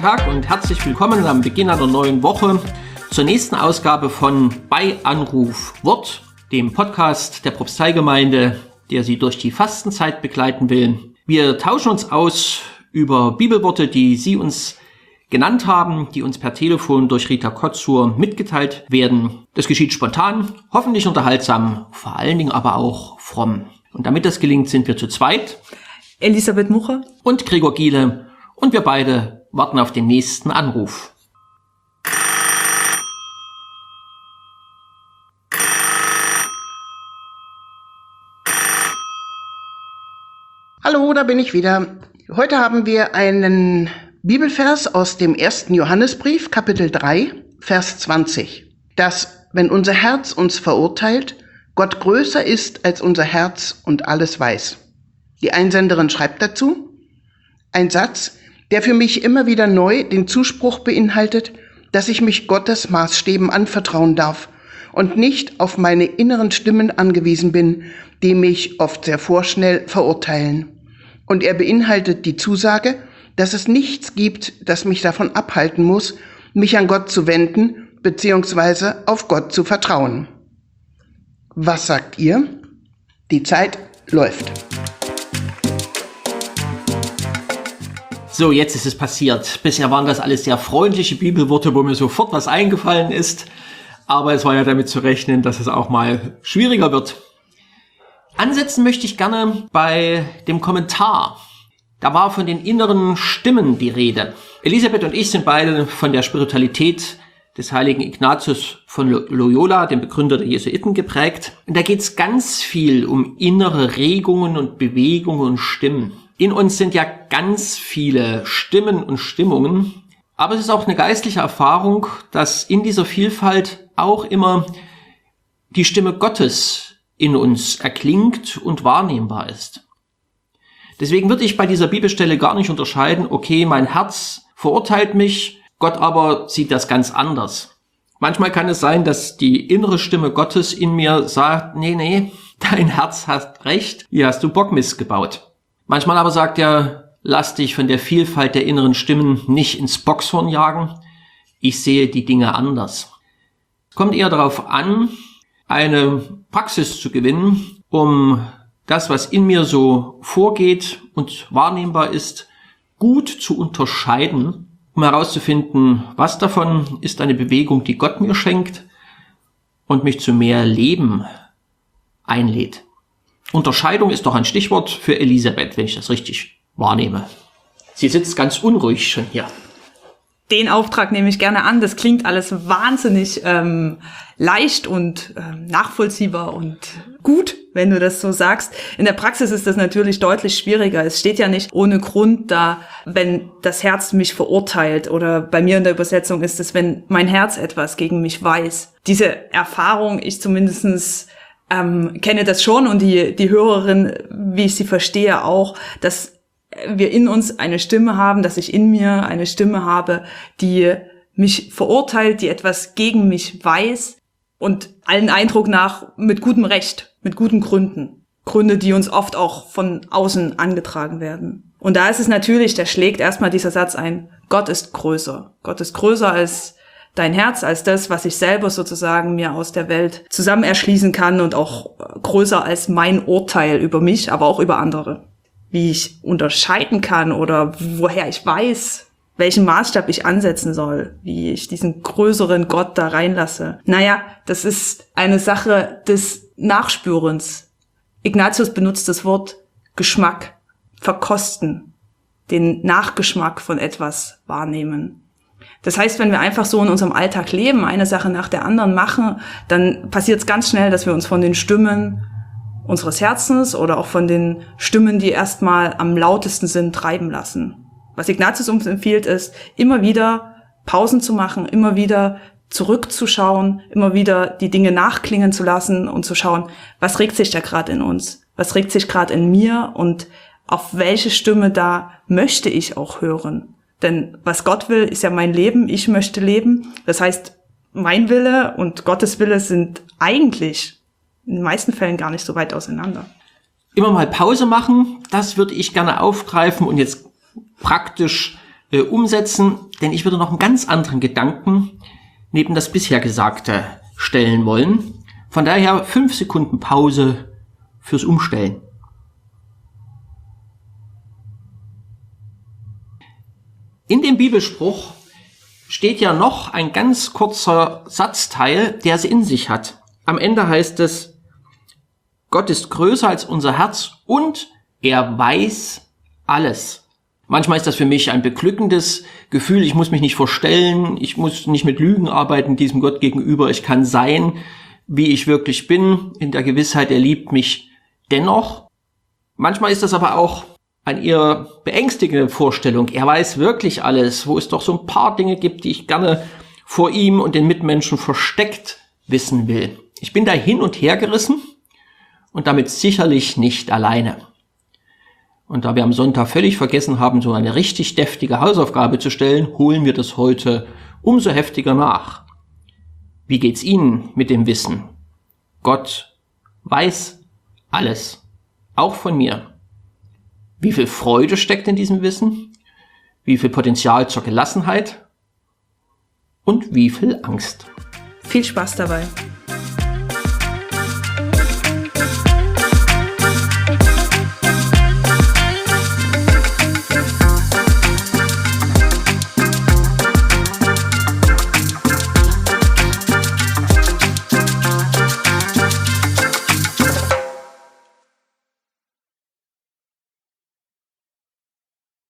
Tag und herzlich willkommen am Beginn einer neuen Woche zur nächsten Ausgabe von Bei Anruf Wort, dem Podcast der Propsteigemeinde, der Sie durch die Fastenzeit begleiten will. Wir tauschen uns aus über Bibelworte, die Sie uns genannt haben, die uns per Telefon durch Rita Kotzur mitgeteilt werden. Das geschieht spontan, hoffentlich unterhaltsam, vor allen Dingen aber auch fromm. Und damit das gelingt, sind wir zu zweit. Elisabeth Mucher und Gregor Giele und wir beide warten auf den nächsten Anruf. Hallo, da bin ich wieder. Heute haben wir einen Bibelvers aus dem 1. Johannesbrief, Kapitel 3, Vers 20. Dass, wenn unser Herz uns verurteilt, Gott größer ist als unser Herz und alles weiß. Die Einsenderin schreibt dazu, ein Satz, der für mich immer wieder neu den Zuspruch beinhaltet, dass ich mich Gottes Maßstäben anvertrauen darf und nicht auf meine inneren Stimmen angewiesen bin, die mich oft sehr vorschnell verurteilen. Und er beinhaltet die Zusage, dass es nichts gibt, das mich davon abhalten muss, mich an Gott zu wenden bzw. auf Gott zu vertrauen. Was sagt ihr? Die Zeit läuft. So, jetzt ist es passiert. Bisher waren das alles sehr freundliche Bibelworte, wo mir sofort was eingefallen ist. Aber es war ja damit zu rechnen, dass es auch mal schwieriger wird. Ansetzen möchte ich gerne bei dem Kommentar. Da war von den inneren Stimmen die Rede. Elisabeth und ich sind beide von der Spiritualität des heiligen Ignatius von Loyola, dem Begründer der Jesuiten, geprägt. Und da geht es ganz viel um innere Regungen und Bewegungen und Stimmen. In uns sind ja ganz viele Stimmen und Stimmungen, aber es ist auch eine geistliche Erfahrung, dass in dieser Vielfalt auch immer die Stimme Gottes in uns erklingt und wahrnehmbar ist. Deswegen würde ich bei dieser Bibelstelle gar nicht unterscheiden, okay, mein Herz verurteilt mich, Gott aber sieht das ganz anders. Manchmal kann es sein, dass die innere Stimme Gottes in mir sagt, nee, dein Herz hat recht, hier hast du Bockmist gebaut. Manchmal aber sagt er, lass dich von der Vielfalt der inneren Stimmen nicht ins Boxhorn jagen, ich sehe die Dinge anders. Es kommt eher darauf an, eine Praxis zu gewinnen, um das, was in mir so vorgeht und wahrnehmbar ist, gut zu unterscheiden, um herauszufinden, was davon ist eine Bewegung, die Gott mir schenkt und mich zu mehr Leben einlädt. Unterscheidung ist doch ein Stichwort für Elisabeth, wenn ich das richtig wahrnehme. Sie sitzt ganz unruhig schon hier. Den Auftrag nehme ich gerne an. Das klingt alles wahnsinnig leicht und nachvollziehbar und gut, wenn du das so sagst. In der Praxis ist das natürlich deutlich schwieriger. Es steht ja nicht ohne Grund da, wenn das Herz mich verurteilt. Oder bei mir in der Übersetzung ist es, wenn mein Herz etwas gegen mich weiß. Diese Erfahrung, ich zumindest kenne das schon und die Hörerin, wie ich sie verstehe, auch, dass wir in uns eine Stimme haben, dass ich in mir eine Stimme habe, die mich verurteilt, die etwas gegen mich weiß und allen Eindruck nach mit gutem Recht, mit guten Gründen. Gründe, die uns oft auch von außen angetragen werden. Und da ist es natürlich, da schlägt erstmal dieser Satz ein, Gott ist größer. Gott ist größer als dein Herz, als das, was ich selber sozusagen mir aus der Welt zusammen erschließen kann und auch größer als mein Urteil über mich, aber auch über andere. Wie ich unterscheiden kann oder woher ich weiß, welchen Maßstab ich ansetzen soll, wie ich diesen größeren Gott da reinlasse. Naja, das ist eine Sache des Nachspürens. Ignatius benutzt das Wort Geschmack, verkosten, den Nachgeschmack von etwas wahrnehmen. Das heißt, wenn wir einfach so in unserem Alltag leben, eine Sache nach der anderen machen, dann passiert es ganz schnell, dass wir uns von den Stimmen unseres Herzens oder auch von den Stimmen, die erstmal am lautesten sind, treiben lassen. Was Ignatius uns empfiehlt, ist, immer wieder Pausen zu machen, immer wieder zurückzuschauen, immer wieder die Dinge nachklingen zu lassen und zu schauen, was regt sich da gerade in uns, was regt sich gerade in mir und auf welche Stimme da möchte ich auch hören. Denn was Gott will, ist ja mein Leben, ich möchte leben. Das heißt, mein Wille und Gottes Wille sind eigentlich in den meisten Fällen gar nicht so weit auseinander. Immer mal Pause machen, das würde ich gerne aufgreifen und jetzt praktisch umsetzen, denn ich würde noch einen ganz anderen Gedanken neben das bisher Gesagte stellen wollen. Von daher 5 Sekunden Pause fürs Umstellen. In dem Bibelspruch steht ja noch ein ganz kurzer Satzteil, der es in sich hat. Am Ende heißt es, Gott ist größer als unser Herz und er weiß alles. Manchmal ist das für mich ein beglückendes Gefühl, ich muss mich nicht verstellen, ich muss nicht mit Lügen arbeiten diesem Gott gegenüber, ich kann sein, wie ich wirklich bin, in der Gewissheit, er liebt mich dennoch. Manchmal ist das aber auch eine eher beängstigende Vorstellung, er weiß wirklich alles, wo es doch so ein paar Dinge gibt, die ich gerne vor ihm und den Mitmenschen versteckt wissen will. Ich bin da hin und her gerissen und damit sicherlich nicht alleine. Und da wir am Sonntag völlig vergessen haben, so eine richtig deftige Hausaufgabe zu stellen, holen wir das heute umso heftiger nach. Wie geht's Ihnen mit dem Wissen? Gott weiß alles, auch von mir. Wie viel Freude steckt in diesem Wissen? Wie viel Potenzial zur Gelassenheit? Und wie viel Angst? Viel Spaß dabei.